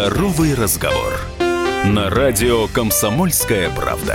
Здоровый разговор. На радио «Комсомольская правда».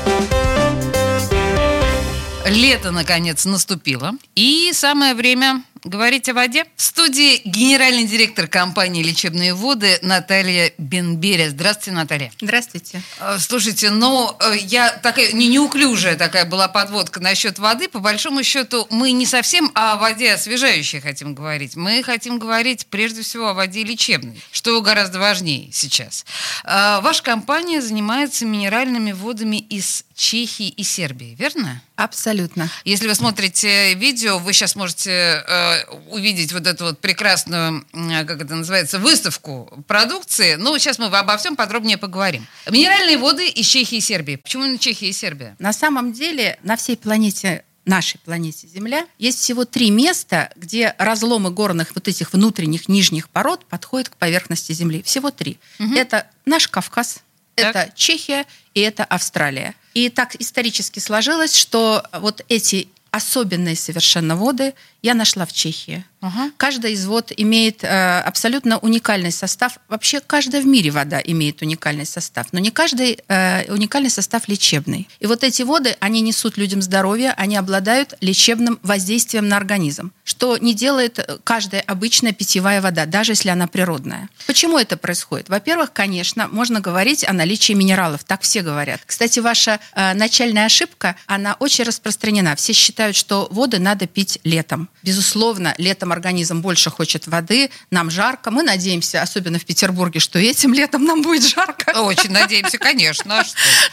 Лето, наконец, наступило. И самое время говорить о воде. В студии генеральный директор компании «Лечебные воды» Наталья Бенберия. Здравствуйте, Наталья. Здравствуйте. Слушайте, я такая неуклюжая такая была подводка насчет воды. По большому счету, мы не совсем о воде освежающей хотим говорить. Мы хотим говорить прежде всего о воде лечебной, что гораздо важнее сейчас. Ваша компания занимается минеральными водами из Чехии и Сербии, верно? Абсолютно. Если вы смотрите видео, вы сейчас можете увидеть вот эту вот прекрасную, как это называется, выставку продукции. Но сейчас мы обо всем подробнее поговорим. Минеральные воды из Чехии и Сербии. Почему именно Чехия и Сербия? На самом деле на всей планете, нашей планете Земля, есть всего 3 места, где разломы горных вот этих внутренних нижних пород подходят к поверхности Земли. Всего 3. Угу. Это наш Кавказ, это Чехия и это Австралия. И так исторически сложилось, что вот эти особенные совершенно воды я нашла в Чехии. Каждая из вод имеет абсолютно уникальный состав. Вообще каждая в мире вода имеет уникальный состав, но не каждый уникальный состав лечебный. И вот эти воды, они несут людям здоровье, они обладают лечебным воздействием на организм, что не делает каждая обычная питьевая вода, даже если она природная. Почему это происходит? Во-первых, конечно, можно говорить о наличии минералов, так все говорят. Кстати, ваша начальная ошибка, она очень распространена. Все считают, что воды надо пить летом. Безусловно, летом организм больше хочет воды, нам жарко. Мы надеемся, особенно в Петербурге, что этим летом нам будет жарко. Очень надеемся, конечно.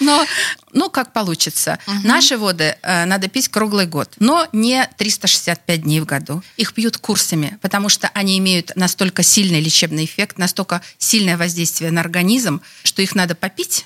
Но как получится. Наши воды надо пить круглый год, но не 365 дней в году. Их пьют курсами, потому что они имеют настолько сильный лечебный эффект, настолько сильное воздействие на организм, что их надо попить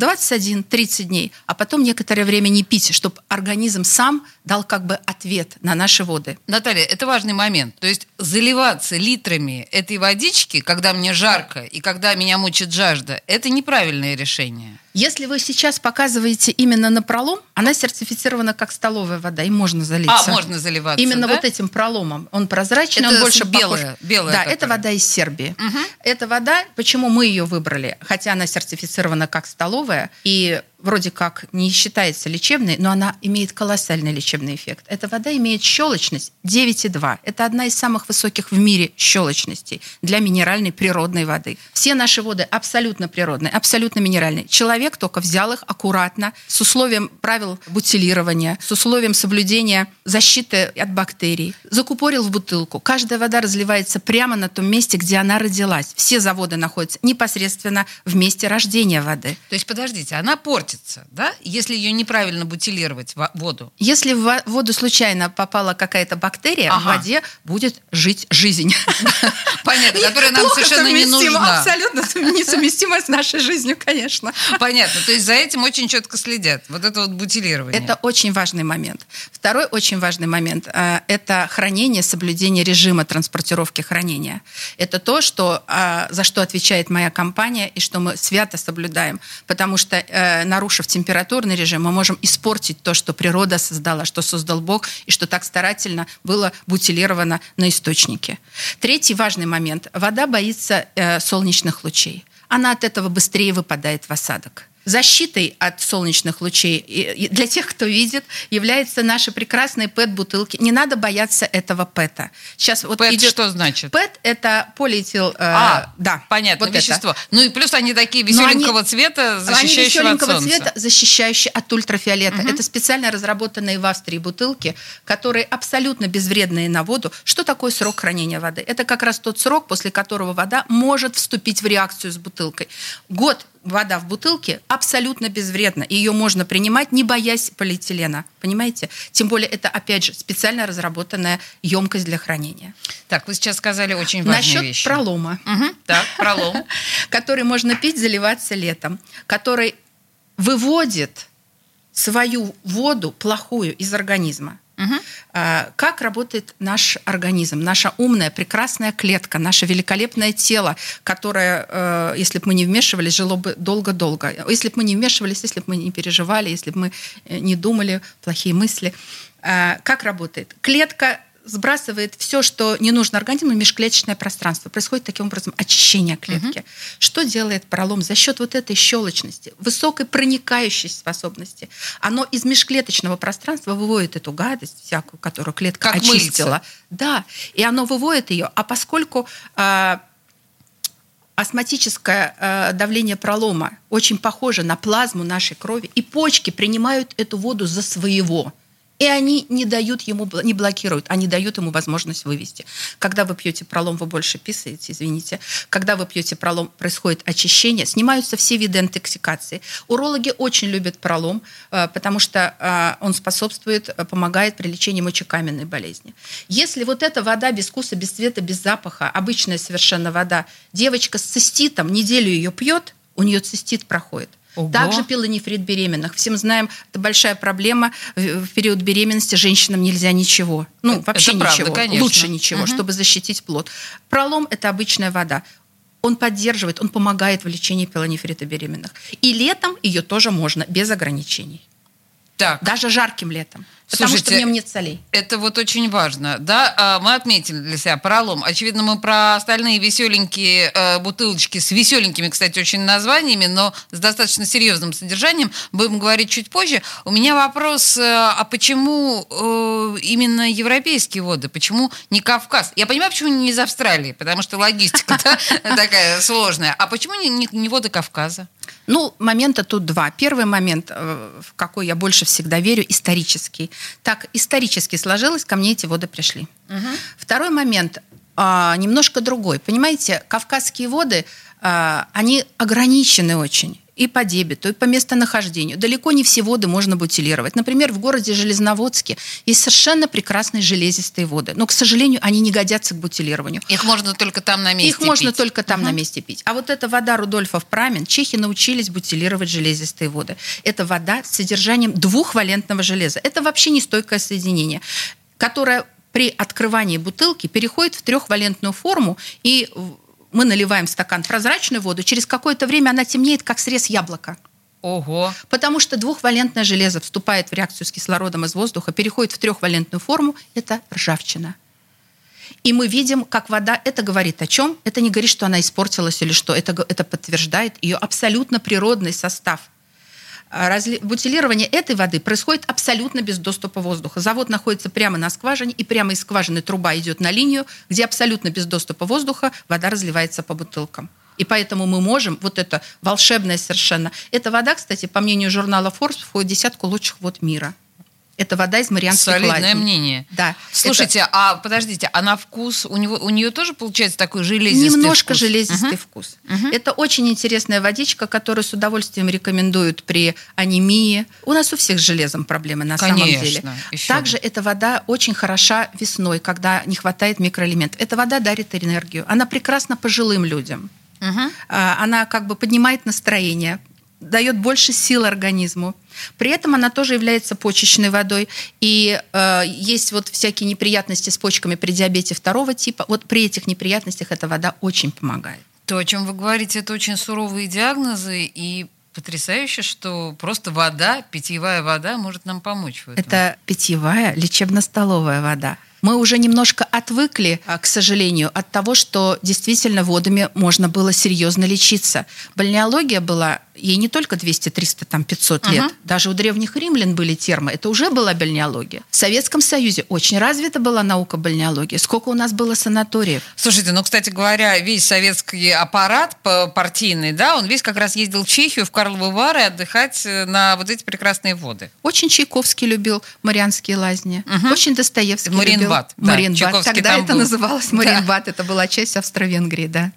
21-30 дней, а потом некоторое время не пить, чтобы организм сам дал как бы ответ на наши воды. Наталья, это важный момент. То есть заливаться литрами этой водички, когда мне жарко и когда меня мучит жажда, это неправильное решение. Если вы сейчас показываете именно на пролом, она сертифицирована как столовая вода, и можно залиться. Можно заливаться, именно да? Вот этим проломом. Он прозрачный, это он больше белая, похож. Да, это вода из Сербии. Эта вода, почему мы ее выбрали, хотя она сертифицирована как столовая, и вроде как не считается лечебной, но она имеет колоссальный лечебный эффект. Эта вода имеет щелочность 9,2. Это одна из самых высоких в мире щелочностей для минеральной природной воды. Все наши воды абсолютно природные, абсолютно минеральные. Человек только взял их аккуратно, с условием правил бутилирования, с условием соблюдения защиты от бактерий. Закупорил в бутылку. Каждая вода разливается прямо на том месте, где она родилась. Все заводы находятся непосредственно в месте рождения воды. То есть, подождите, она портится, да? Если ее неправильно бутилировать, воду? Если в воду случайно попала какая-то бактерия, в воде будет жить жизнь. Понятно, которая нам совершенно не нужна. Абсолютно несовместима с нашей жизнью, конечно. Понятно, то есть за этим очень четко следят. Вот это вот бутилирование. Это очень важный момент. Второй очень важный момент – это хранение, соблюдение режима транспортировки хранения. Это то, за что отвечает моя компания и что мы свято соблюдаем. Потому что, нарушив температурный режим, мы можем испортить то, что природа создала, что создал Бог, и что так старательно было бутилировано на источнике. Третий важный момент – вода боится солнечных лучей. Она от этого быстрее выпадает в осадок. Защитой от солнечных лучей для тех, кто видит, являются наши прекрасные ПЭТ-бутылки. Не надо бояться этого ПЭТа. Сейчас вот ПЭТ что значит? ПЭТ – это полиэтил... да, понятно, вот вещество. Это. Ну и плюс они такие веселенького цвета, защищающие от солнца. Цвета, защищающие от ультрафиолета. Это специально разработанные в Австрии бутылки, которые абсолютно безвредные на воду. Что такое срок хранения воды? Это как раз тот срок, после которого вода может вступить в реакцию с бутылкой. Год вода в бутылке абсолютно безвредна. Ее можно принимать, не боясь полиэтилена. Понимаете? Тем более, это, опять же, специально разработанная емкость для хранения. Так, вы сейчас сказали очень важную вещь. Насчет пролома. Так, пролом. Который можно пить, заливаться летом. Который выводит свою воду плохую из организма. Как работает наш организм, наша умная, прекрасная клетка, наше великолепное тело, которое, если бы мы не вмешивались, жило бы долго-долго. Если бы мы не вмешивались, если бы мы не переживали, если бы мы не думали плохие мысли. Как работает? Клетка сбрасывает все, что не нужно организму, в межклеточное пространство. Происходит таким образом очищение клетки. Что делает поролон? За счет вот этой щелочности, высокой проникающей способности, оно из межклеточного пространства выводит эту гадость всякую, которую клетка как очистила. мыльца. Да, и оно выводит ее. А поскольку астматическое давление пролома очень похоже на плазму нашей крови, и почки принимают эту воду за своего. И они не дают ему, не блокируют, они дают ему возможность вывести. Когда вы пьете пролом, вы больше писаете, извините. Когда вы пьете пролом, происходит очищение, снимаются все виды интоксикации. Урологи очень любят пролом, потому что он способствует, помогает при лечении мочекаменной болезни. Если вот эта вода без вкуса, без цвета, без запаха, обычная совершенно вода, девочка с циститом неделю ее пьет, у нее цистит проходит. Ого. Также пилонефрит беременных. Всем знаем, это большая проблема. В период беременности женщинам нельзя ничего. Ну, вообще это правда, ничего. конечно. Лучше ничего, чтобы защитить плод. Пролом – это обычная вода. Он поддерживает, он помогает в лечении пилонефрита беременных. И летом ее тоже можно, без ограничений. Так. Даже жарким летом. Потому Слушайте, что в нем нет солей. Это вот очень важно. Да, мы отметили для себя пролом. Очевидно, мы про остальные веселенькие бутылочки с веселенькими, кстати, очень названиями, но с достаточно серьезным содержанием будем говорить чуть позже. У меня вопрос, а почему именно европейские воды? Почему не Кавказ? Я понимаю, почему не из Австралии, потому что логистика такая сложная. А почему не воды Кавказа? Ну, момента тут два. Первый момент, в какой я больше всегда верю, исторический. Так, исторически сложилось, ко мне эти воды пришли. Второй момент немножко другой. Понимаете, кавказские воды, они ограничены очень. И по дебету, и по местонахождению. Далеко не все воды можно бутилировать. Например, в городе Железноводске есть совершенно прекрасные железистые воды. Но, к сожалению, они не годятся к бутилированию. Их можно только там на месте пить. Можно только там на месте пить. А вот эта вода Рудольфов Прамен, чехи научились бутилировать железистые воды. Это вода с содержанием двухвалентного железа. Это вообще нестойкое соединение, которое при открывании бутылки переходит в трехвалентную форму, и мы наливаем в стакан прозрачную воду, через какое-то время она темнеет, как срез яблока. Ого! Потому что двухвалентное железо вступает в реакцию с кислородом из воздуха, переходит в трехвалентную форму, это ржавчина. И мы видим, как вода, это говорит о чем? Это не говорит, что она испортилась или что, это подтверждает ее абсолютно природный состав. Бутилирование этой воды происходит абсолютно без доступа воздуха. Завод находится прямо на скважине, и прямо из скважины труба идет на линию, где абсолютно без доступа воздуха вода разливается по бутылкам. И поэтому мы можем, вот это волшебное совершенно. Эта вода, кстати, по мнению журнала Forbes, входит в 10 лучших вод мира. Это вода из Марианских Лазей. Солидное мнение. Да. Слушайте, а подождите, а на вкус у нее тоже получается такой железистый немножко вкус? железистый вкус. Это очень интересная водичка, которую с удовольствием рекомендуют при анемии. У нас у всех с железом проблемы на самом деле. Также эта вода очень хороша весной, когда не хватает микроэлементов. Эта вода дарит энергию. Она прекрасна пожилым людям. Она как бы поднимает настроение, дает больше сил организму. При этом она тоже является почечной водой. И есть вот всякие неприятности с почками при диабете второго типа. Вот при этих неприятностях эта вода очень помогает. То, о чем вы говорите, это очень суровые диагнозы. И потрясающе, что просто вода, питьевая вода может нам помочь в этом. Это питьевая лечебно-столовая вода. Мы уже немножко отвыкли, к сожалению, от того, что действительно водами можно было серьезно лечиться. Бальнеология была, ей не только 200, 300, 500 лет. Даже у древних римлян были термы. Это уже была бальнеология. В Советском Союзе очень развита была наука бальнеологии. Сколько у нас было санаториев? Слушайте, кстати говоря, весь советский аппарат партийный, да, он весь как раз ездил в Чехию, в Карловы Вары отдыхать на вот эти прекрасные воды. Очень Чайковский любил Марианские Лазни. Очень Достоевский любил. Мариенбад. Тогда это называлось Мариенбад. Да. Это была часть Австро-Венгрии, да.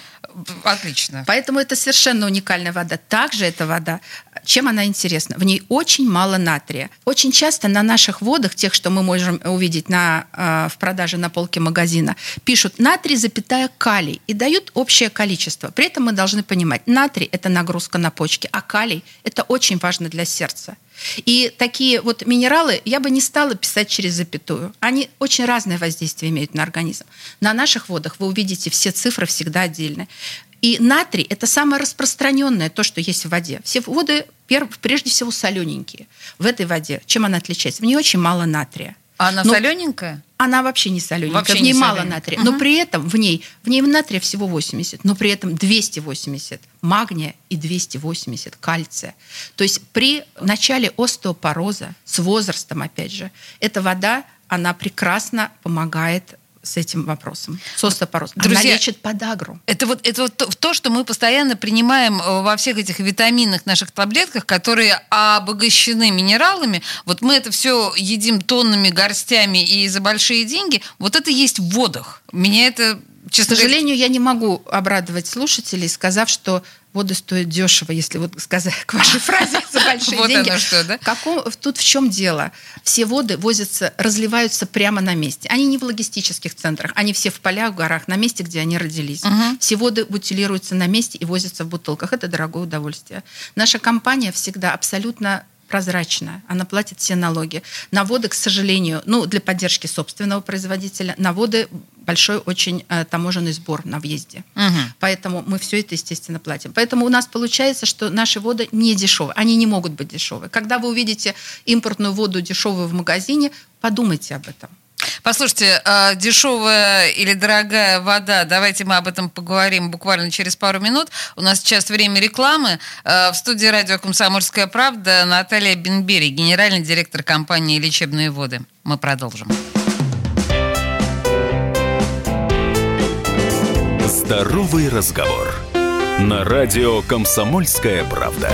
Отлично. Поэтому это совершенно уникальная вода. Также эта вода, чем она интересна? В ней очень мало натрия. Очень часто на наших водах, тех, что мы можем увидеть в продаже на полке магазина, пишут натрий, калий и дают общее количество. При этом мы должны понимать, натрий – это нагрузка на почки, а калий – это очень важно для сердца. И такие вот минералы я бы не стала писать через запятую. Они очень разное воздействие имеют на организм. На наших водах вы увидите все цифры всегда отдельно. И натрий – это самое распространенное, то, что есть в воде. Все воды, прежде всего, солененькие. В этой воде чем она отличается? В ней очень мало натрия. А она солененькая? Она вообще не солененькая, Вообще в ней не мало солененькая. натрия. Но при этом в ней натрия всего 80, но при этом 280 магния и 280 кальция. То есть при начале остеопороза, с возрастом, опять же, эта вода, она прекрасно помогает с этим вопросом, с остеопорозом. Она лечит подагру. Это вот то, что мы постоянно принимаем во всех этих витаминных наших таблетках, которые обогащены минералами. Вот мы это все едим тоннами, горстями и за большие деньги. Вот это есть в водах. Меня это, честно К сожалению, я не могу обрадовать слушателей, сказав, что воды стоят дешево, если вот сказать к вашей фразе за большие Вот деньги. оно что, да? Тут в чем дело? Все воды возятся, разливаются прямо на месте. Они не в логистических центрах, они все в полях, в горах, на месте, где они родились. Все воды бутилируются на месте и возятся в бутылках. Это дорогое удовольствие. Наша компания всегда абсолютно прозрачно. Она платит все налоги. На воды, к сожалению, для поддержки собственного производителя, на воды большой очень таможенный сбор на въезде. Поэтому мы все это, естественно, платим. Поэтому у нас получается, что наши воды не дешевые. Они не могут быть дешевые. Когда вы увидите импортную воду дешевую в магазине, подумайте об этом. Послушайте, дешевая или дорогая вода, давайте мы об этом поговорим буквально через пару минут. У нас сейчас время рекламы. В студии радио «Комсомольская правда» Наталья Бенбери, генеральный директор компании «Лечебные воды». Мы продолжим. Здоровый разговор. На радио «Комсомольская правда».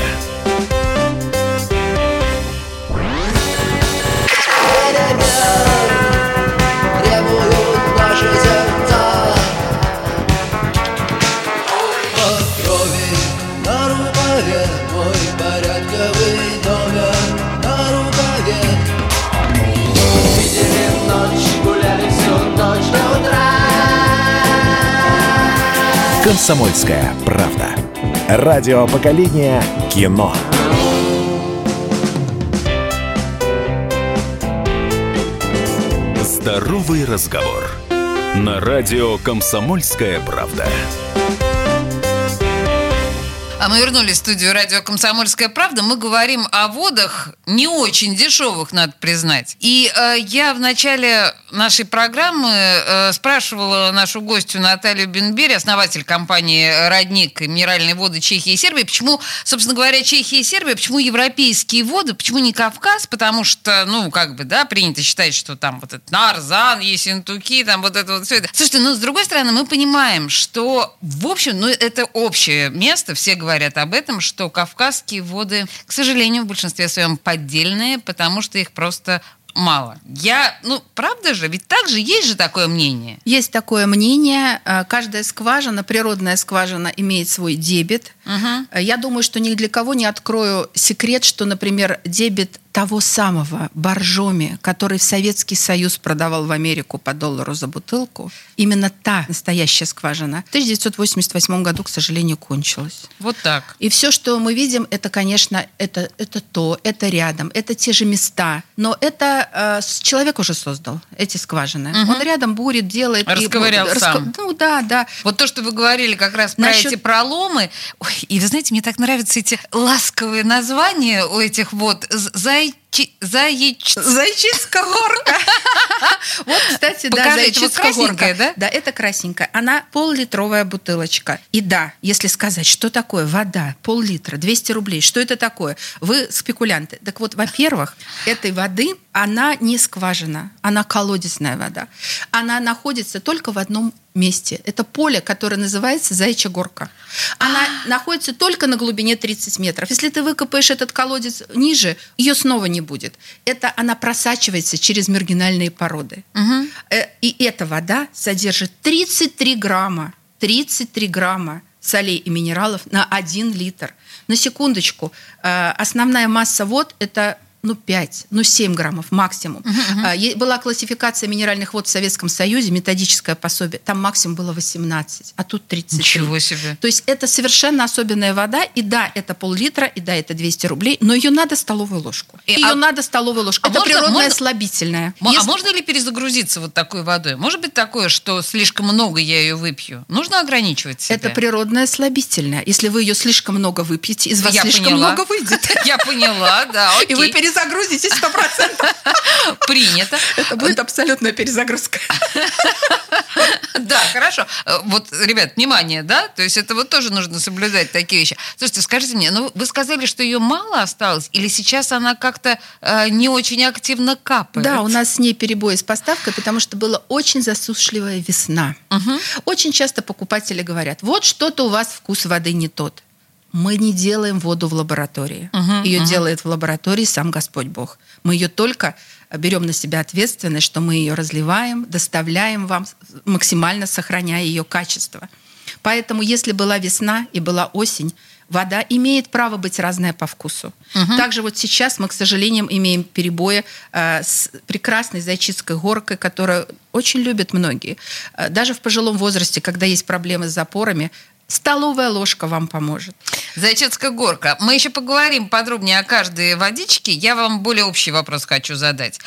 «Комсомольская правда». Радио поколения кино. Здоровый разговор. На радио «Комсомольская правда». А мы вернулись в студию радио «Комсомольская правда». Мы говорим о водах не очень дешевых, надо признать. И я в начале нашей программы спрашивала нашу гостью Наталью Бенбери, основатель компании «Родник» и минеральные воды Чехии и Сербии, почему, собственно говоря, Чехия и Сербия, почему европейские воды, почему не Кавказ, потому что, принято считать, что там вот этот Нарзан, Ессентуки, там вот это вот все это. Слушайте, с другой стороны, мы понимаем, что, в общем, это общее место, все говорят об этом, что кавказские воды, к сожалению, в большинстве своем поддельные, потому что их просто мало. Правда же? Ведь так же есть же такое мнение. Есть такое мнение. Каждая скважина, природная скважина, имеет свой дебет. Я думаю, что ни для кого не открою секрет, что, например, дебет того самого Боржоми, который в Советский Союз продавал в Америку по $1 за бутылку, именно та настоящая скважина в 1988 году, к сожалению, кончилась. Вот так. И все, что мы видим, это, конечно, это рядом, это те же места. Но это человек уже создал эти скважины. Он рядом бурит, делает. Расковырял сам. Да. Вот то, что вы говорили как раз про эти проломы. Ой, и вы знаете, мне так нравятся эти ласковые названия у этих вод. Зайчицкая горка. Вот, кстати, да, Зайчицкая горка. Да? Да, это красненькая. Она пол-литровая бутылочка. И да, если сказать, что такое вода, пол-литра, 200 рублей, что это такое? Вы спекулянты. Так вот, во-первых, этой воды, она не скважина, она колодезная вода. Она находится только в одном месте. Это поле, которое называется Заячья горка. Она находится только на глубине 30 метров. Если ты выкопаешь этот колодец ниже, ее снова не будет. Она просачивается через маргинальные породы. И эта вода содержит 33 грамма солей и минералов на 1 литр. На секундочку, основная масса вод – это 7 граммов максимум. Была классификация минеральных вод в Советском Союзе, методическое пособие. Там максимум было 18, а тут 33. Ничего себе. То есть это совершенно особенная вода. И да, это пол-литра, и да, это 200 рублей, но ее надо столовую ложку. Надо столовую ложку. Это природная слабительная. А можно ли перезагрузиться вот такой водой? Может быть такое, что слишком много я ее выпью? Нужно ограничивать себя? Это природная слабительная. Если вы ее слишком много выпьете, из вас слишком много выйдет. Я поняла, да, окей. И вы перезагрузитесь. перезагрузитесь 100%. Принято. Это будет абсолютная перезагрузка. Да, хорошо. Вот, ребят, внимание, да? То есть это вот тоже нужно соблюдать такие вещи. Слушайте, скажите мне, ну вы сказали, что ее мало осталось, или сейчас она как-то не очень активно капает? Да, у нас с ней перебои с поставкой, потому что была очень засушливая весна. Очень часто покупатели говорят, вот что-то у вас вкус воды не тот. Мы не делаем воду в лаборатории. Ее делает в лаборатории сам Господь Бог. Мы ее только берем на себя ответственность, что мы ее разливаем, доставляем вам, максимально сохраняя ее качество. Поэтому, если была весна и была осень, вода имеет право быть разная по вкусу. Также вот сейчас мы, к сожалению, имеем перебои с прекрасной Зайчицкой горкой, которую очень любят многие. Даже в пожилом возрасте, когда есть проблемы с запорами, столовая ложка вам поможет. Зайчицкая горка. Мы еще поговорим подробнее о каждой водичке. Я вам более общий вопрос хочу задать.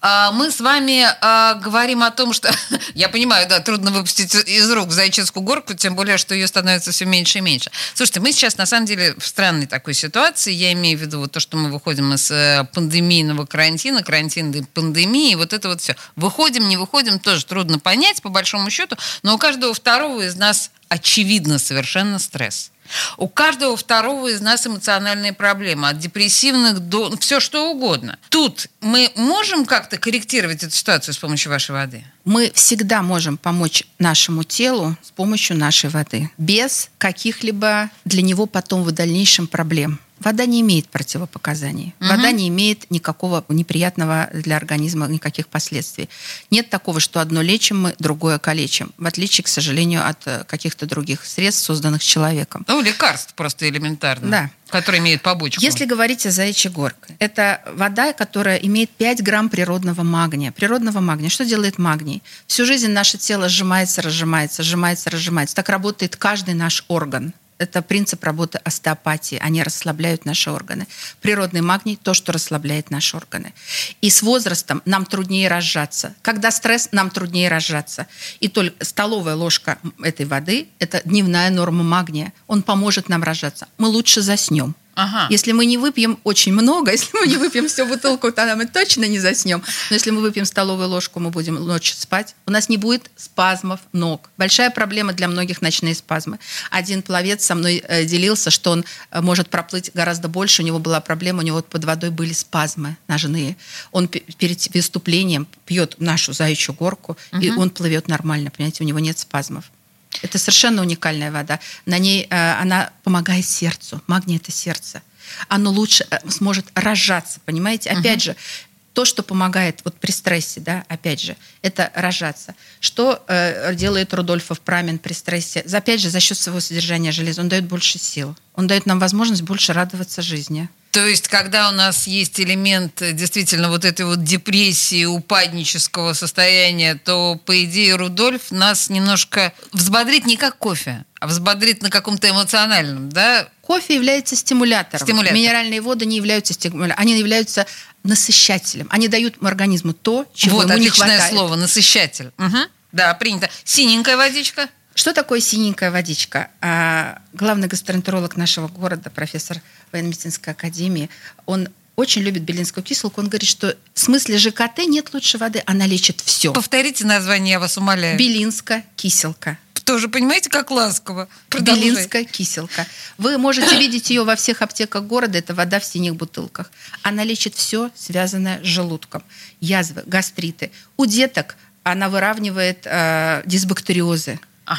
Мы с вами говорим о том, что... Я понимаю, да, трудно выпустить из рук Зайчицкую горку, тем более, что ее становится все меньше и меньше. Слушайте, мы сейчас, на самом деле, в странной такой ситуации. Я имею в виду вот то, что мы выходим из пандемийного карантина и пандемии, вот это вот все. Выходим, не выходим, тоже трудно понять, по большому счету, но у каждого второго из нас очевидно совершенно стресс. У каждого второго из нас эмоциональные проблемы, от депрессивных до все что угодно. Тут мы можем как-то корректировать эту ситуацию с помощью вашей воды? Мы всегда можем помочь нашему телу с помощью нашей воды, без каких-либо для него потом в дальнейшем проблем. Вода не имеет противопоказаний. Вода не имеет никакого неприятного для организма, никаких последствий. Нет такого, что одно лечим мы, другое калечим. В отличие, к сожалению, от каких-то других средств, созданных человеком. Ну, лекарств просто элементарно. Да. Которые имеют побочку. Если говорить о заячьей горке, это вода, которая имеет 5 грамм природного магния. Природного магния. Что делает магний? Всю жизнь наше тело сжимается, разжимается, сжимается, разжимается. Так работает каждый наш орган. Это принцип работы остеопатии. Они расслабляют наши органы. Природный магний – то, что расслабляет наши органы. И с возрастом нам труднее разжаться. Когда стресс, нам труднее разжаться. И только столовая ложка этой воды – это дневная норма магния. Он поможет нам разжаться. Мы лучше заснем. Если мы не выпьем очень много, если мы не выпьем всю бутылку, тогда мы точно не заснем. Но если мы выпьем столовую ложку, мы будем ночью спать. У нас не будет спазмов ног. Большая проблема для многих – ночные спазмы. Один пловец со мной делился, что он может проплыть гораздо больше. У него была проблема, у него под водой были спазмы ножные. Он перед выступлением пьет нашу заячью горку, и он плывет нормально, понимаете, у него нет спазмов. Это совершенно уникальная вода. На ней она помогает сердцу. Магний – это сердце. Оно лучше сможет разжаться, понимаете? Опять же, то, что помогает вот при стрессе, да, опять же, это разжаться. Что делает Рудольфов Прамин при стрессе? Опять же, за счет своего содержания железа. Он дает больше сил. Он дает нам возможность больше радоваться жизни. То есть, когда у нас есть элемент действительно вот этой вот депрессии, упаднического состояния, то, по идее, Рудольф нас немножко взбодрит не как кофе, а взбодрит на каком-то эмоциональном, да? Кофе является стимулятором. Минеральные воды не являются стимулятором, они являются насыщателем. Они дают организму то, чего ему не хватает. Вот, отличное слово, насыщатель. Да, принято. Синенькая водичка? Что такое синенькая водичка? Главный гастроэнтеролог нашего города, профессор военно-медицинской академии, он очень любит белинскую киселку. Он говорит, что в смысле ЖКТ нет лучше воды, она лечит все. Повторите название, я вас умоляю. Белинская киселка. Тоже, понимаете, как ласково. Белинская киселка. Вы можете видеть ее во всех аптеках города. Это вода в синих бутылках. Она лечит все, связанное с желудком. Язвы, гастриты. У деток она выравнивает дисбактериозы.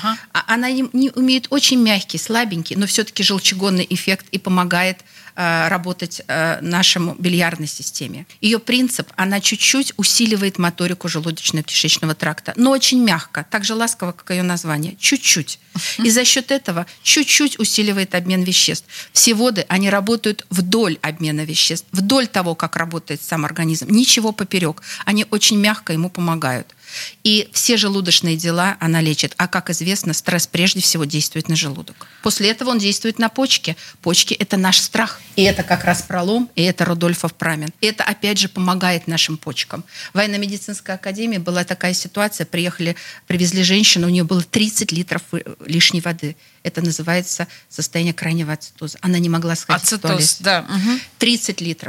Она имеет очень мягкий, слабенький, но все-таки желчегонный эффект и помогает работать нашему бильярдной системе. Ее принцип, она чуть-чуть усиливает моторику желудочно-кишечного тракта, но очень мягко, так же ласково, как ее название, чуть-чуть. И за счет этого чуть-чуть усиливает обмен веществ. Все воды, они работают вдоль обмена веществ, вдоль того, как работает сам организм. Ничего поперек. Они очень мягко ему помогают. И все желудочные дела она лечит. А, как известно, стресс прежде всего действует на желудок. После этого он действует на почки. Почки – это наш страх. И это как раз пролом, и это Рудольфов Прамин. И это, опять же, помогает нашим почкам. В военно-медицинской академии была такая ситуация. Привезли женщину, у нее было 30 литров лишней воды. Это называется состояние крайнего ацетоза. Она не могла сходить в туалет. Да. 30 литров.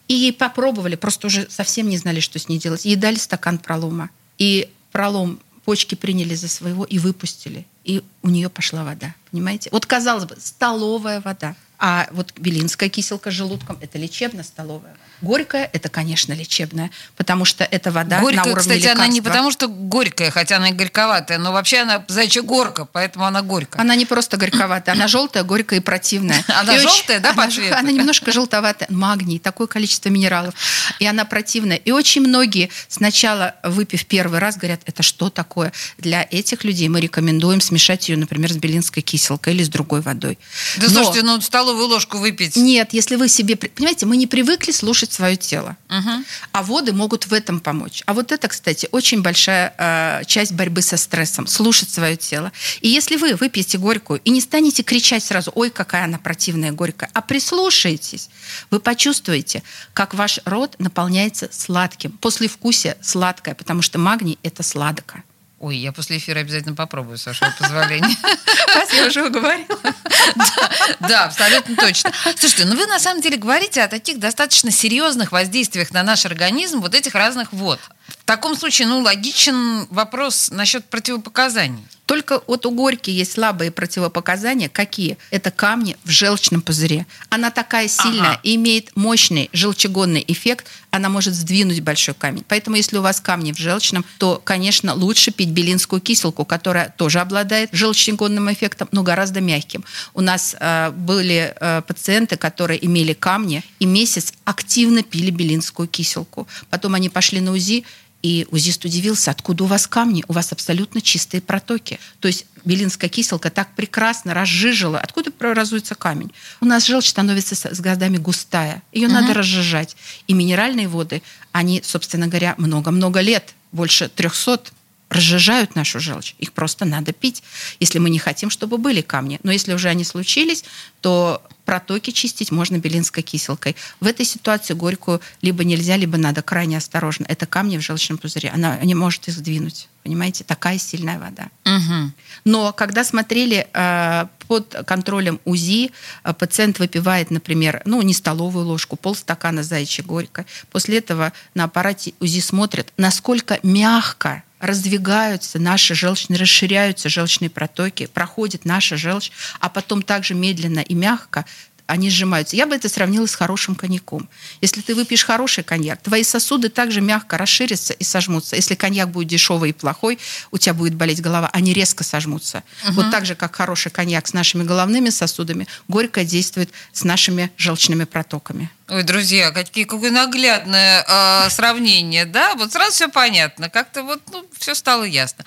И попробовали, просто уже совсем не знали, что с ней делать. Ей дали стакан пролома. И пролом почки приняли за своего и выпустили. И у нее пошла вода. Понимаете? Вот, казалось бы, столовая вода. А вот белинская киселка с желудком – это лечебно-столовая вода. Горькая – это, конечно, лечебная, потому что это вода горькая, на уровне кстати, лекарства. она не потому что горькая, хотя она и горьковатая, но вообще она зайчья горка, поэтому она горькая. Она не просто горьковатая, она желтая, горькая и противная. Она желтая, да, по цвету? Она немножко желтоватая. Магний, такое количество минералов. И она противная. И очень многие сначала, выпив первый раз, говорят, это что такое? Для этих людей мы рекомендуем смешать ее, например, с белинской киселкой или с другой водой. Да слушайте, ну столовую ложку выпить. Нет, если вы себе... Понимаете, мы не привыкли слушать свое тело. Угу. А воды могут в этом помочь. А вот это, кстати, очень большая часть борьбы со стрессом. Слушать свое тело. И если вы выпьете горькую и не станете кричать сразу, ой, какая она противная, горькая, а прислушаетесь, вы почувствуете, как ваш рот наполняется сладким. Послевкусие сладкое, потому что магний – это сладко. Ой, я после эфира обязательно попробую, с вашего позволения. Раз я уже уговорила. Да, абсолютно точно. Слушайте, ну вы на самом деле говорите о таких достаточно серьезных воздействиях на наш организм вот этих разных вод. В таком случае, ну, логичен вопрос насчет противопоказаний. Только вот у горьки есть слабые противопоказания. Какие? Это камни в желчном пузыре. Она такая сильная и имеет мощный желчегонный эффект. Она может сдвинуть большой камень. Поэтому, если у вас камни в желчном, то, конечно, лучше пить белинскую киселку, которая тоже обладает желчегонным эффектом, но гораздо мягким. У нас были пациенты, которые имели камни, и месяц активно пили белинскую киселку. Потом они пошли на УЗИ, и узист удивился, откуда у вас камни? У вас абсолютно чистые протоки. То есть белинская киселка так прекрасно разжижила. Откуда образуется камень? У нас желчь становится с годами густая. Ее надо разжижать. И минеральные воды, они, собственно говоря, много-много лет, больше 300, разжижают нашу желчь. Их просто надо пить, если мы не хотим, чтобы были камни. Но если уже они случились, то протоки чистить можно белинской киселкой. В этой ситуации горькую либо нельзя, либо надо крайне осторожно. Это камни в желчном пузыре. Она не может их сдвинуть. Понимаете? Такая сильная вода. Угу. Но когда смотрели под контролем УЗИ, пациент выпивает, например, не столовую ложку, полстакана заячьей горькой. После этого на аппарате УЗИ смотрят, насколько мягко раздвигаются наши желчные, расширяются желчные протоки, проходит наша желчь, а потом также медленно и мягко они сжимаются. Я бы это сравнила с хорошим коньяком. Если ты выпьешь хороший коньяк, твои сосуды также мягко расширятся и сожмутся. Если коньяк будет дешевый и плохой, у тебя будет болеть голова, они резко сожмутся. Вот так же, как хороший коньяк с нашими головными сосудами, горькое действует с нашими желчными протоками. Ой, друзья, какое наглядное сравнение, да? Вот сразу все понятно, как-то все стало ясно.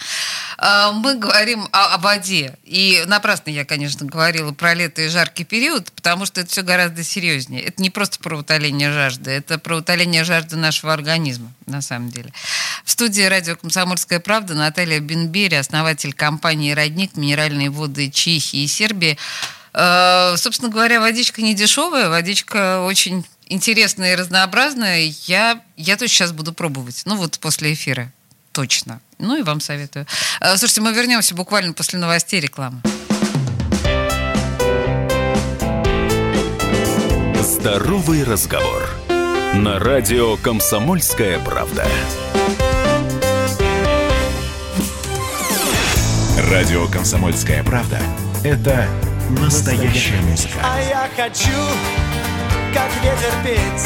Мы говорим о воде, и напрасно я, конечно, говорила про лето и жаркий период, потому что это все гораздо серьезнее. Это не просто про утоление жажды, это про утоление жажды нашего организма, на самом деле. В студии радио «Комсомольская правда» Наталья Бенбери, основатель компании «Родник», минеральные воды Чехии и Сербии. Собственно говоря, водичка не дешевая, водичка очень интересная и разнообразная. Я тоже сейчас буду пробовать. После эфира. Точно. И вам советую. Слушайте, мы вернемся буквально после новостей и рекламы. Здоровый разговор. На радио «Комсомольская правда». Радио «Комсомольская правда» — это настоящая музыка. А я хочу, как ветер, петь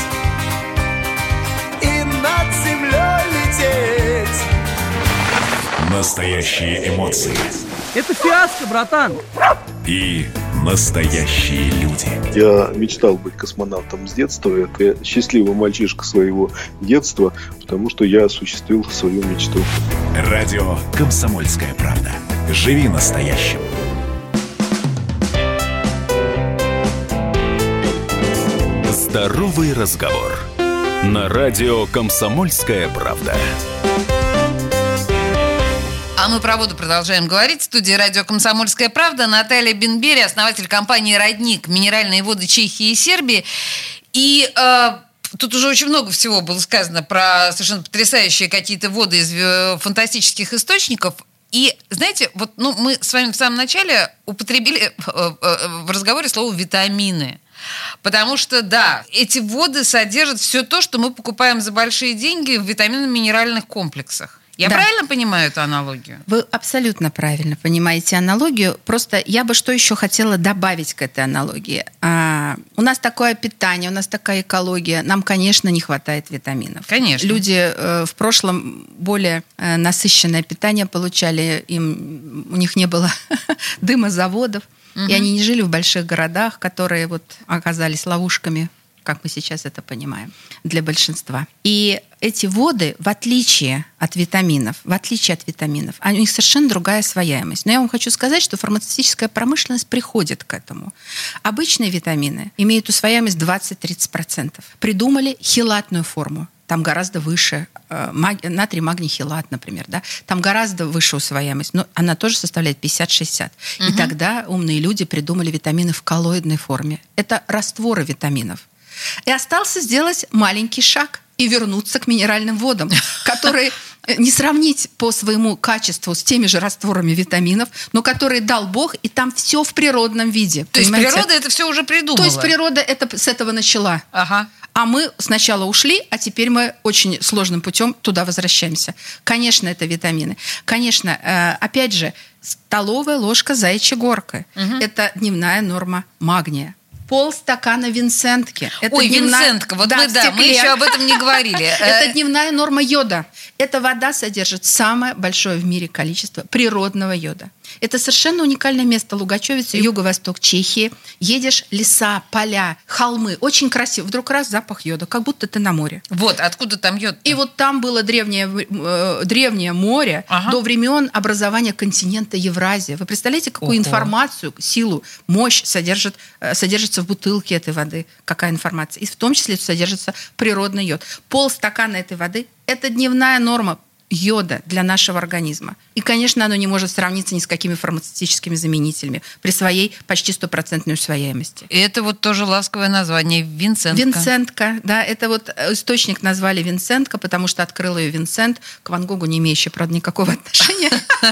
и над землей лететь. Настоящие эмоции. Это фиаско, братан. И настоящие люди. Я мечтал быть космонавтом с детства. Это счастливый мальчишка своего детства, потому что я осуществил свою мечту. Радио «Комсомольская правда». Живи настоящим. Здоровый разговор. На радио «Комсомольская правда». А мы про воду продолжаем говорить. В студии радио «Комсомольская правда» Наталья Бенбери, основатель компании «Родник», минеральные воды Чехии и Сербии. И тут уже очень много всего было сказано про совершенно потрясающие какие-то воды из фантастических источников. И, знаете, мы с вами в самом начале употребили в разговоре слово «витамины». Потому что, да, эти воды содержат все то, что мы покупаем за большие деньги в витаминно-минеральных комплексах. Я правильно понимаю эту аналогию? Вы абсолютно правильно понимаете аналогию. Просто я бы что еще хотела добавить к этой аналогии. У нас такое питание, у нас такая экология. Нам, конечно, не хватает витаминов. Конечно. Люди в прошлом более насыщенное питание получали. У них не было дыма заводов. И они не жили в больших городах, которые вот оказались ловушками, как мы сейчас это понимаем, для большинства. И эти воды, в отличие от витаминов, у них совершенно другая освояемость. Но я вам хочу сказать, что фармацевтическая промышленность приходит к этому. Обычные витамины имеют усвояемость 20-30%. Придумали хелатную форму. Там гораздо выше, натрий, магний, хелат, например, да? Там гораздо выше усвояемость, но она тоже составляет 50-60. И тогда умные люди придумали витамины в коллоидной форме. Это растворы витаминов. И остался сделать маленький шаг и вернуться к минеральным водам, которые не сравнить по своему качеству с теми же растворами витаминов, но которые дал Бог, и там все в природном виде. То есть природа это все уже придумала? То есть природа это с этого начала. Ага. А мы сначала ушли, а теперь мы очень сложным путем туда возвращаемся. Конечно, это витамины. Конечно, опять же, столовая ложка заячьей горкой. Это дневная норма магния. Полстакана винцентки. Ой, винцентка, вот мы еще об этом не говорили. Это дневная норма йода. Эта вода содержит самое большое в мире количество природного йода. Это совершенно уникальное место. Лугачевица, юго-восток Чехии. Едешь, леса, поля, холмы. Очень красиво. Вдруг раз запах йода, как будто ты на море. Вот, откуда там йод? И вот там было древнее море до времен образования континента Евразия. Вы представляете, какую информацию, силу, мощь содержится в бутылке этой воды? Какая информация? И в том числе содержится природный йод. Полстакана этой воды – это дневная норма йода для нашего организма. И, конечно, оно не может сравниться ни с какими фармацевтическими заменителями при своей почти 100% усвояемости. И это вот тоже ласковое название – винцентка. Винцентка, да. Это вот источник назвали Винцентка, потому что открыл ее Винсент, к Ван Гогу не имеющий, правда, никакого отношения.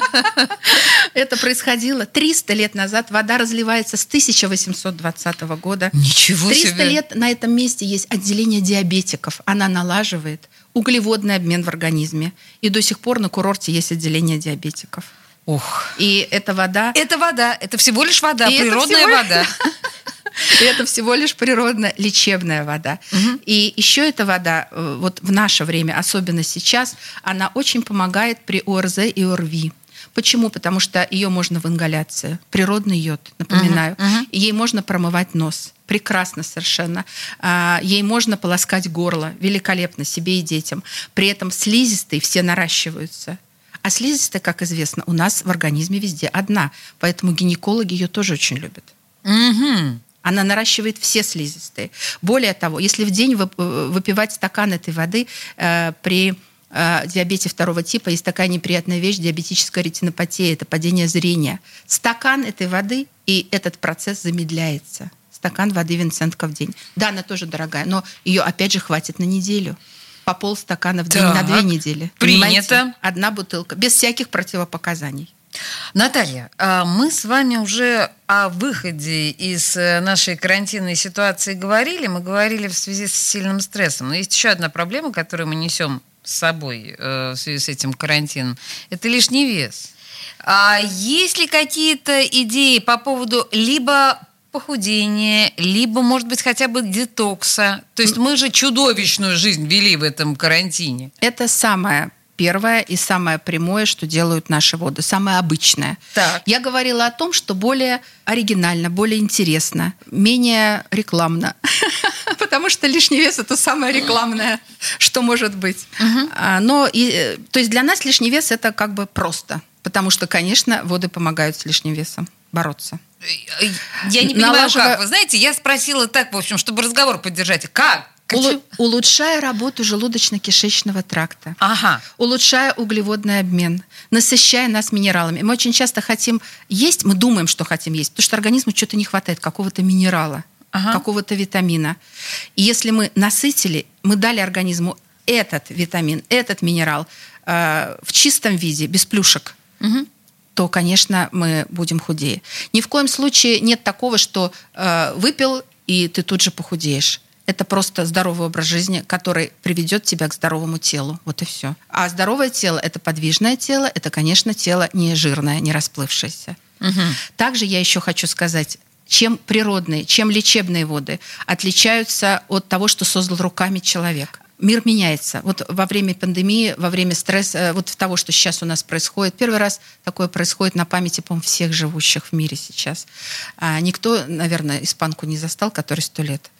Это происходило 300 лет назад. Вода разливается с 1820 года. Ничего себе! 300 лет на этом месте есть отделение диабетиков. Она налаживает углеводный обмен в организме. И до сих пор на курорте есть отделение диабетиков. Ух. И эта вода... Это вода, это всего лишь вода, природная вода. И это всего лишь природная лечебная вода. И еще эта вода, вот в наше время, особенно сейчас, она очень помогает при ОРЗ и ОРВИ. Почему? Потому что ее можно в ингаляции. Природный йод, напоминаю. Ей можно промывать нос. Прекрасно совершенно. Ей можно полоскать горло. Великолепно себе и детям. При этом слизистые все наращиваются. А слизистая, как известно, у нас в организме везде одна. Поэтому гинекологи ее тоже очень любят. Она наращивает все слизистые. Более того, если в день выпивать стакан этой воды при диабете второго типа, есть такая неприятная вещь, диабетическая ретинопатия, это падение зрения. Стакан этой воды, и этот процесс замедляется. Стакан воды Винцентка в день. Да, она тоже дорогая, но ее, опять же, хватит на неделю. По полстакана в день на 2 недели. Принято. Понимаете? Одна бутылка, без всяких противопоказаний. Наталья, мы с вами уже о выходе из нашей карантинной ситуации говорили. Мы говорили в связи с сильным стрессом. Но есть еще одна проблема, которую мы несем с собой в связи с этим карантином. Это лишний вес. А есть ли какие-то идеи по поводу либо похудения, либо, может быть, хотя бы детокса? То есть мы же чудовищную жизнь вели в этом карантине. Это самое первое и самое прямое, что делают наши воды, самое обычное. Так. Я говорила о том, что более оригинально, более интересно, менее рекламно. Потому что лишний вес – это самое рекламное, что может быть. То есть для нас лишний вес – это как бы просто. Потому что, конечно, воды помогают с лишним весом бороться. Я не понимаю, как. Вы знаете, я спросила так, в общем, чтобы разговор поддержать. Как? Улучшая работу желудочно-кишечного тракта, улучшая углеводный обмен, насыщая нас минералами. Мы очень часто хотим есть, мы думаем, что хотим есть, потому что организму что-то не хватает, какого-то минерала, какого-то витамина. И если мы насытили, мы дали организму этот витамин, этот минерал в чистом виде, без плюшек, то, конечно, мы будем худее. Ни в коем случае нет такого, что выпил и ты тут же похудеешь. Это просто здоровый образ жизни, который приведет тебя к здоровому телу. Вот и все. А здоровое тело – это подвижное тело, это, конечно, тело не жирное, не расплывшееся. Также я еще хочу сказать, чем природные, чем лечебные воды отличаются от того, что создал руками человек. Мир меняется. Вот во время пандемии, во время стресса, вот того, что сейчас у нас происходит, первый раз такое происходит на памяти, по-моему, всех живущих в мире сейчас. Никто, наверное, испанку не застал, который 100 лет.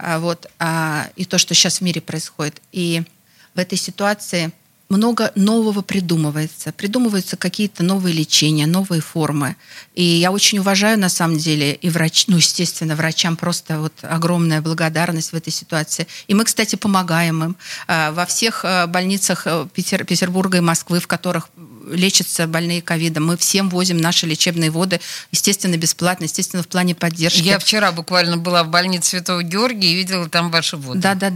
И то, что сейчас в мире происходит. И в этой ситуации много нового придумывается. Придумываются какие-то новые лечения, новые формы. И я очень уважаю, на самом деле, и естественно, врачам просто вот огромная благодарность в этой ситуации. И мы, кстати, помогаем им. Во всех больницах Петербурга и Москвы, в которых лечатся больные ковидом, мы всем возим наши лечебные воды, естественно, бесплатно, естественно, в плане поддержки. Я вчера буквально была в больнице Святого Георгия и видела там ваши воды.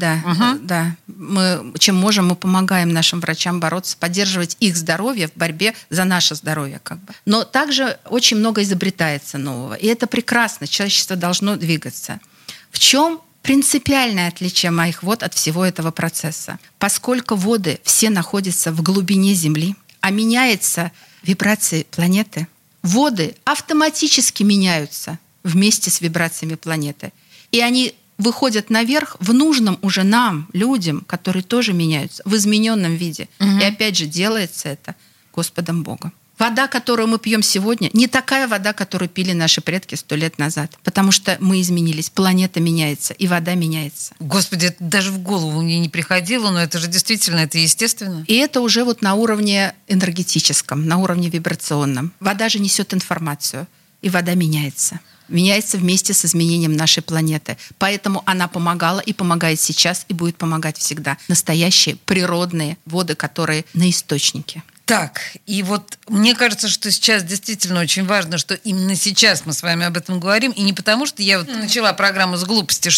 Да. Мы, чем можем, мы помогаем нашим врачам бороться, поддерживать их здоровье в борьбе за наше здоровье. Но также очень много изобретается нового. И это прекрасно. Человечество должно двигаться. В чем принципиальное отличие моих вод от всего этого процесса? Поскольку воды все находятся в глубине Земли, а меняется вибрации планеты, воды автоматически меняются вместе с вибрациями планеты. И они выходят наверх в нужном уже нам, людям, которые тоже меняются, в измененном виде. И опять же делается это Господом Богом. Вода, которую мы пьем сегодня, не такая вода, которую пили наши предки 100 лет назад. Потому что мы изменились, планета меняется, и вода меняется. Господи, это даже в голову мне не приходило, но это же действительно, это естественно. И это уже вот на уровне энергетическом, на уровне вибрационном. Вода же несет информацию, и вода меняется. Меняется вместе с изменением нашей планеты. Поэтому она помогала и помогает сейчас, и будет помогать всегда. Настоящие природные воды, которые на источнике. Так, и вот мне кажется, что сейчас действительно очень важно, что именно сейчас мы с вами об этом говорим, и не потому, что я вот начала программу с глупости,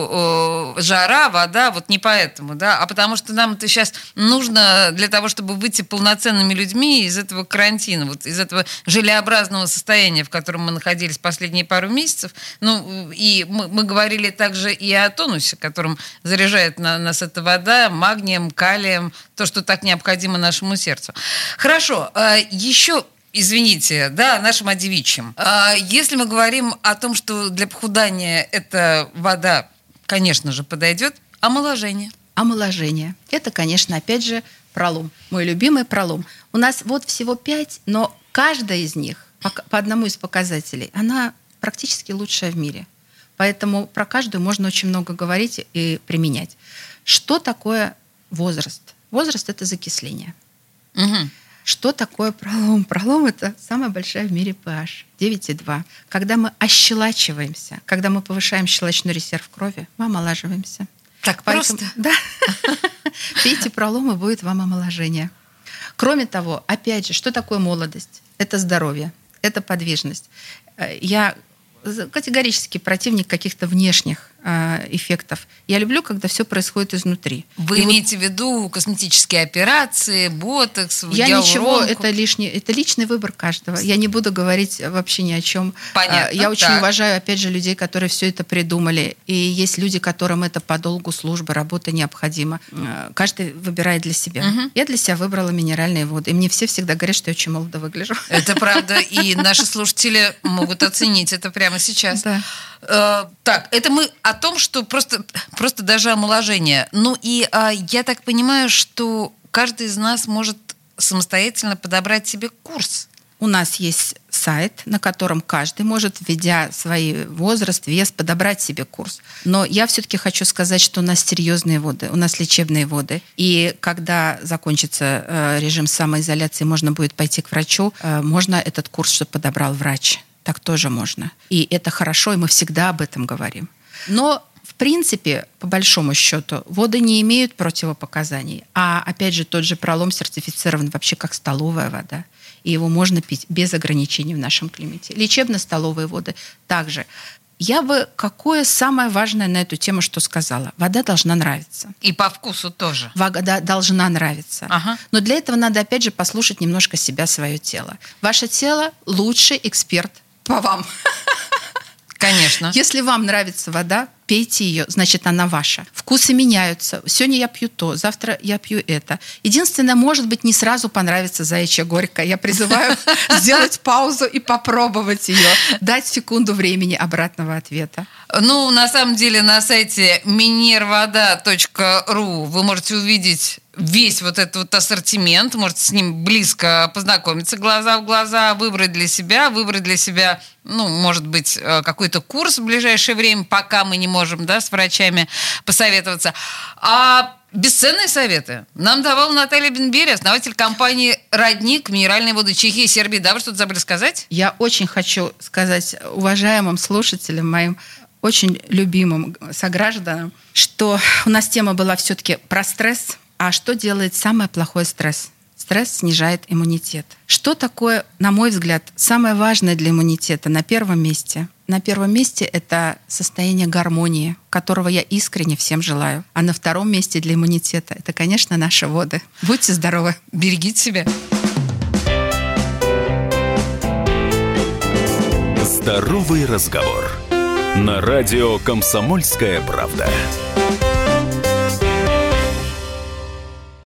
что жара, вода, вот не поэтому, да, а потому что нам это сейчас нужно для того, чтобы выйти полноценными людьми из этого карантина, вот из этого желеобразного состояния, в котором мы находились последние пару месяцев. Ну, и мы говорили также и о тонусе, которым заряжает нас эта вода, магнием, калием, то, что так необходимо нашему сердцу. Хорошо, еще, извините, да, нашим одевичьим. Если мы говорим о том, что для похудания эта вода, конечно же, подойдет, омоложение. Омоложение. Это, конечно, опять же, пролом. Мой любимый пролом. У нас вот всего 5, но каждая из них, по одному из показателей, она практически лучшая в мире. Поэтому про каждую можно очень много говорить и применять. Что такое возраст? Возраст – это закисление. Что такое пролом? Пролом – это самая большая в мире pH, 9,2. Когда мы ощелачиваемся, когда мы повышаем щелочной резерв крови, мы омолаживаемся. Так просто? Да. Пейте пролом, и будет вам омоложение. Кроме того, опять же, что такое молодость? Это здоровье, это подвижность. Я категорически противник каких-то внешних эффектов. Я люблю, когда все происходит изнутри. Вы имеете в виду косметические операции, ботокс, ничего, это личный выбор каждого. Я не буду говорить вообще ни о чем. Понятно. Я очень уважаю, опять же, людей, которые все это придумали. И есть люди, которым это по долгу службы, работы необходимо. Каждый выбирает для себя. Я для себя выбрала минеральные воды. И мне все всегда говорят, что я очень молодо выгляжу. Это правда. И наши слушатели могут оценить это прямо сейчас. Да. Так, это мы о том, что просто даже омоложение. Ну и я так понимаю, что каждый из нас может самостоятельно подобрать себе курс. У нас есть сайт, на котором каждый может, введя свой возраст, вес, подобрать себе курс. Но я все-таки хочу сказать, что у нас серьезные воды, у нас лечебные воды. И когда закончится режим самоизоляции, можно будет пойти к врачу, можно этот курс, чтобы подобрал врач. Так тоже можно. И это хорошо, и мы всегда об этом говорим. Но, в принципе, по большому счету, воды не имеют противопоказаний. А, опять же, тот же пролом сертифицирован вообще как столовая вода. И его можно пить без ограничений в нашем климате. Лечебно-столовые воды также. Я бы какое самое важное на эту тему что сказала? Вода должна нравиться. И по вкусу тоже. Вода должна нравиться. Ага. Но для этого надо, опять же, послушать немножко себя, свое тело. Ваше тело – лучший эксперт по вам. Конечно. Если вам нравится вода, пейте ее, значит, она ваша. Вкусы меняются. Сегодня я пью то, завтра я пью это. Единственное, может быть, не сразу понравится заячья горькая. Я призываю сделать паузу и попробовать ее, дать секунду времени обратного ответа. Ну, на самом деле, на сайте minervoda.ru вы можете увидеть весь вот этот вот ассортимент, можете с ним близко познакомиться глаза в глаза, выбрать для себя, ну, может быть, какой-то курс в ближайшее время, пока мы не можем, да, с врачами посоветоваться. А бесценные советы нам давала Наталья Бенбери, основатель компании «Родник», минеральные воды Чехии и Сербии. Да, вы что-то забыли сказать? Я очень хочу сказать уважаемым слушателям, моим очень любимым согражданам, что у нас тема была все-таки про стресс. А что делает самый плохой стресс? Стресс снижает иммунитет. Что такое, на мой взгляд, самое важное для иммунитета на первом месте? На первом месте это состояние гармонии, которого я искренне всем желаю. А на втором месте для иммунитета это, конечно, наши воды. Будьте здоровы. Берегите себя. Здоровый разговор. На радио «Комсомольская правда».